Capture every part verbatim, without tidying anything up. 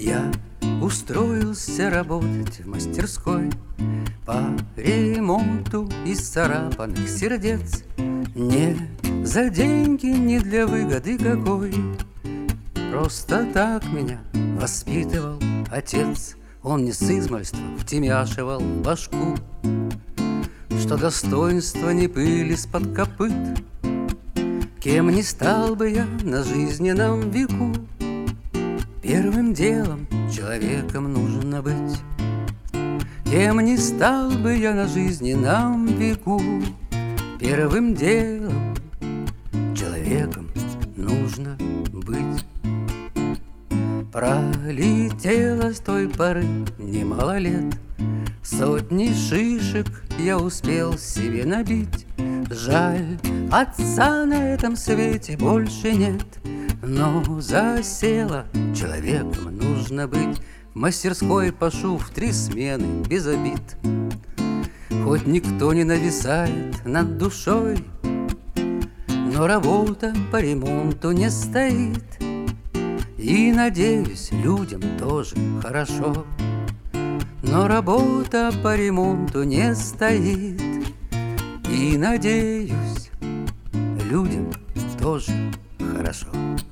Я устроился работать в мастерской по ремонту исцарапанных сердец. Не за деньги, не для выгоды какой, просто так меня воспитывал отец. Он не с измольства втемяшивал в башку, что достоинство не пыль из-под копыт. Кем не стал бы я на жизненном веку, первым делом человеком нужно быть. Кем не стал бы я на жизненном веку, первым делом человеком нужно быть. Пролетело с той поры немало лет, сотни шишек я успел себе набить. Жаль, отца на этом свете больше нет, но засело человеком нужно быть. В мастерской пашу в три смены без обид, хоть никто не нависает над душой, но работа по ремонту не стоит. И, надеюсь, людям тоже хорошо, но работа по ремонту не стоит. И, надеюсь, людям тоже хорошо.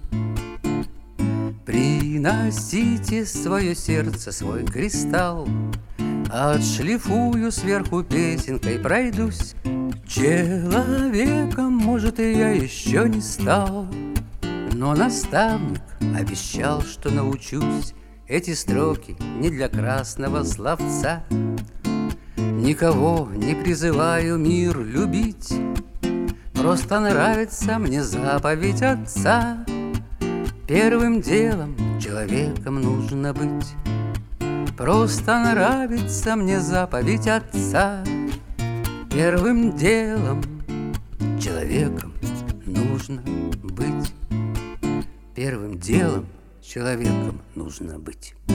Приносите свое сердце, свой кристалл, отшлифую сверху песенкой, пройдусь. Человеком, может, и я еще не стал, но наставник обещал, что научусь. Эти строки не для красного словца, никого не призываю мир любить, просто нравится мне заповедь отца. Первым делом человеком нужно быть, просто нравится мне заповедь отца. Первым делом человеком нужно быть. Первым делом человеком нужно быть.